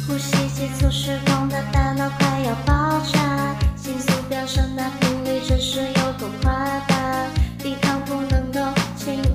呼吸急促失控的大脑快要爆炸，心速飙升的频率真是有够夸大，抵抗不能够轻